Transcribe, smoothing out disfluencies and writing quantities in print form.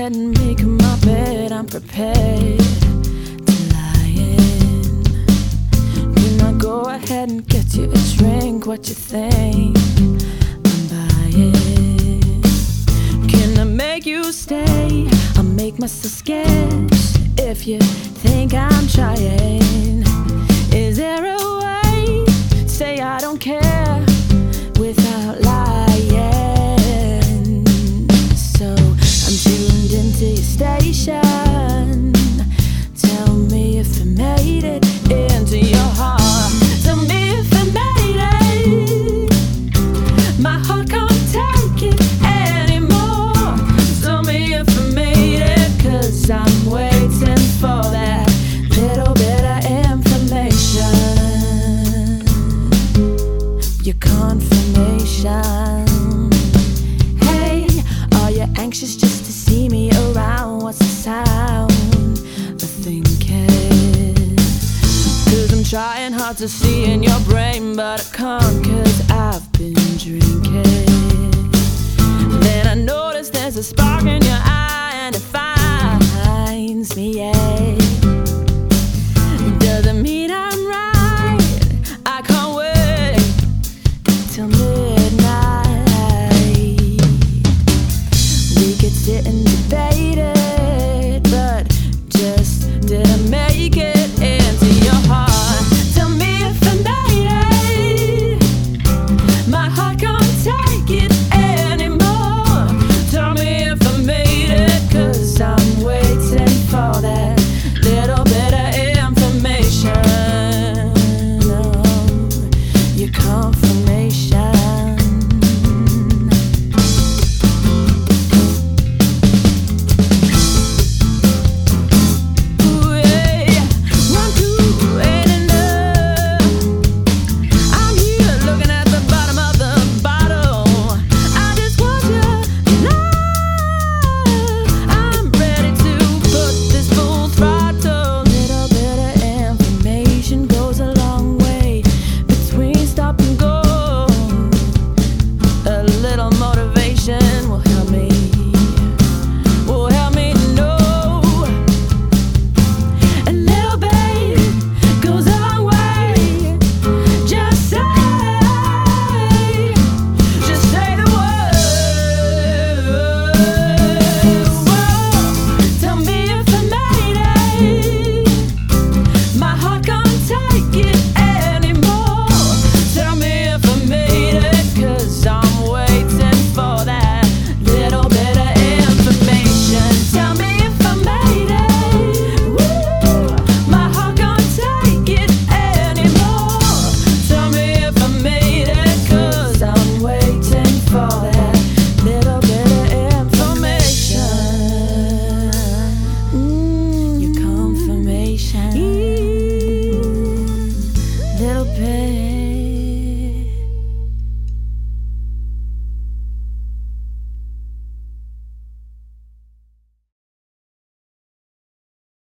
ahead and make my bed, I'm prepared to lie in. Can I go ahead and get you a drink? What you think? I'm buying. Can I make you stay? I'll make myself scarce if you think I'm trying. Is there a way? Say I don't care without lying. So I'm tuned into your station. Tell me if I made it into your heart. Tell me if I made it. My heart can't take it anymore. Tell me if I made it, 'cause I'm waiting for that little bit of information. Your confirmation. Hey, are you anxious just to see me around? What's the sound of thinking? 'Cause I'm trying hard to see in your brain, but I can't 'cause I've been drinking. Then I notice there's a spark in your eye, and it finds me, yeah. Doesn't mean I'm right. I can't wait till midnight. We could sit and debate it, but just didn't make it.